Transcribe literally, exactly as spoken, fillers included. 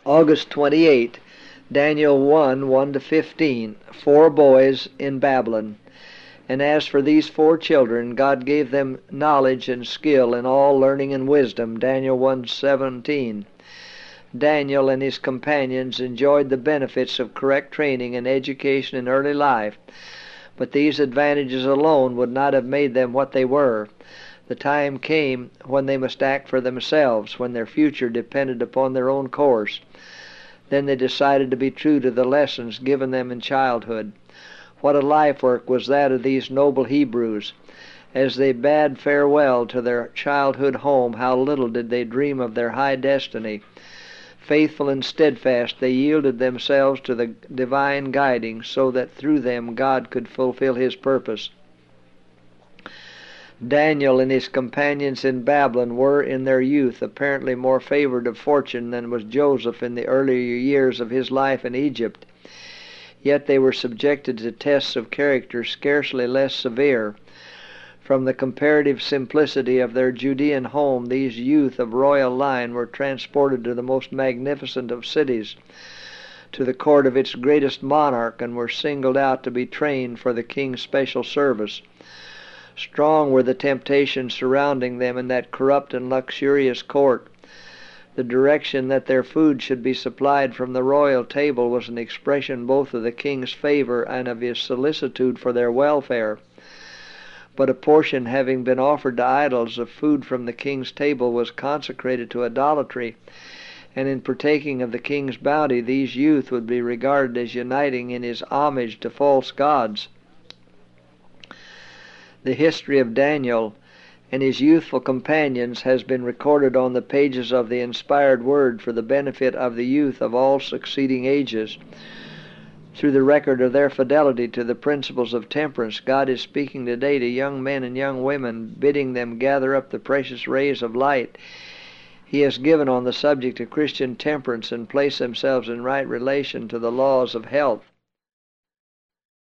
August twenty-eighth, Daniel one, one to fifteen, four boys in Babylon. And as for these four children, God gave them knowledge and skill in all learning and wisdom. Daniel one seventeen. Daniel and his companions enjoyed the benefits of correct training and education in early life, but these advantages alone would not have made them what they were. The time came when they must act for themselves, when their future depended upon their own course. Then they decided to be true to the lessons given them in childhood. What a life work was that of these noble Hebrews! As they bade farewell to their childhood home, how little did they dream of their high destiny. Faithful and steadfast, they yielded themselves to the divine guiding, so that through them God could fulfill his purpose. Daniel and his companions in Babylon were in their youth apparently more favored of fortune than was Joseph in the earlier years of his life in Egypt. Yet they were subjected to tests of character scarcely less severe. From the comparative simplicity of their Judean home, these youth of royal line were transported to the most magnificent of cities, to the court of its greatest monarch, and were singled out to be trained for the king's special service. Strong were the temptations surrounding them in that corrupt and luxurious court. The direction that their food should be supplied from the royal table was an expression both of the king's favor and of his solicitude for their welfare. But a portion having been offered to idols of food from the king's table was consecrated to idolatry, and in partaking of the king's bounty these youth would be regarded as uniting in his homage to false gods. The history of Daniel and his youthful companions has been recorded on the pages of the inspired Word for the benefit of the youth of all succeeding ages. Through the record of their fidelity to the principles of temperance, God is speaking today to young men and young women, bidding them gather up the precious rays of light He has given on the subject of Christian temperance and place themselves in right relation to the laws of health.